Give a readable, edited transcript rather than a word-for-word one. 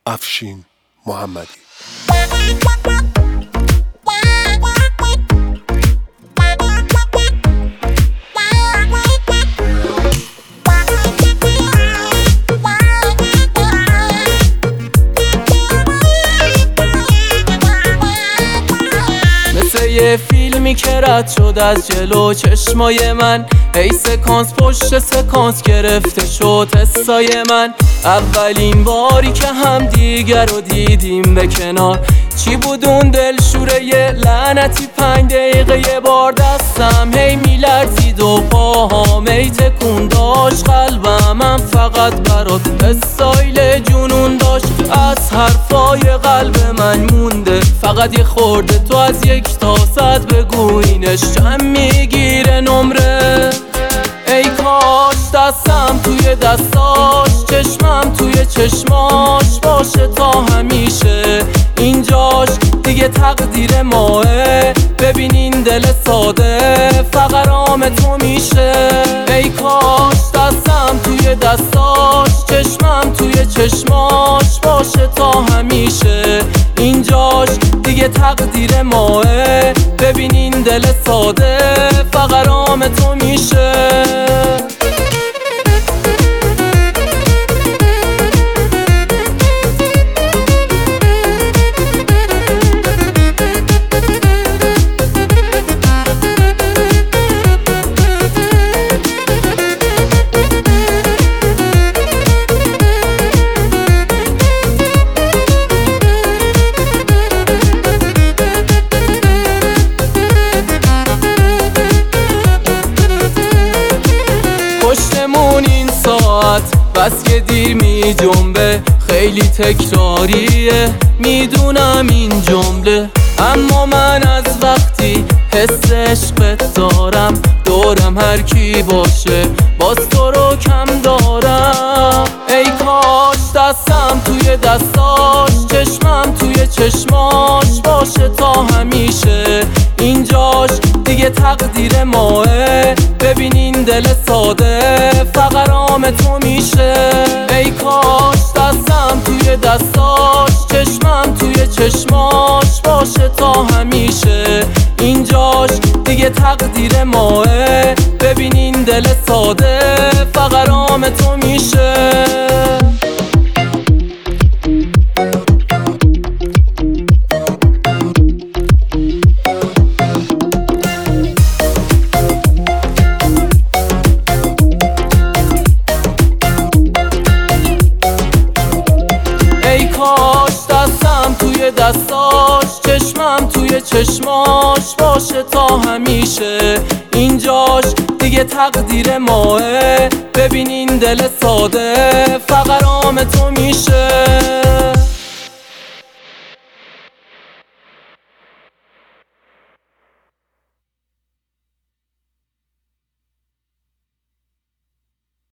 افشین محمدی. یه فیلمی که رد شد از جلو چشمای من، ای سکانس پشت سکانس گرفته شد حسای من. اولین باری که هم دیگر رو دیدیم به کنار، چی بود اون دلشوره یه لعنتی 5 دقیقه یه بار دستم هی میلرزید و پاهام ای تکون داشت. قلبم فقط برات استایل جنون داشت، از حرفای قلب من مونده فقط یه خورده. تو از 1 تا 100 بگو اینش چند میگیره نمره. ای کاش دستم توی دستاش، چشمم توی چشماش باشه تا همیشه. اینجاش دیگه تقدیر ماه، ببین این دل ساده فقرام تو میشه. ای کاش دستم توی دستاش، چشمم توی چشماش باشه تا همیشه. اینجاش دیگه تقدیر ماه، ببین این دل ساده فقرام تو میشه. پشتمون این ساعت بس که دیر می جنبه، خیلی تکراریه میدونم این جمله. اما من از وقتی حس عشقت دارم، دورم هر کی باشه باز تو رو کم دارم. ای کاش دستم توی دستاش، چشمم توی چشماش باشه تا همیشه. اینجاش دیگه تقدیر ماه، ببین این دل ساده فقرام تو میشه. ای کاش دستم توی دستاش، چشمم توی چشماش باشه تا همیشه. اینجاش دیگه تقدیر ماه، ببین این دل ساده فقرام تو میشه. ای کاش دستم توی دستاش، چشمم توی چشماش باشه تا همیشه. اینجاش دیگه تقدیر ماه، ببین این دل ساده فقرام تو میشه.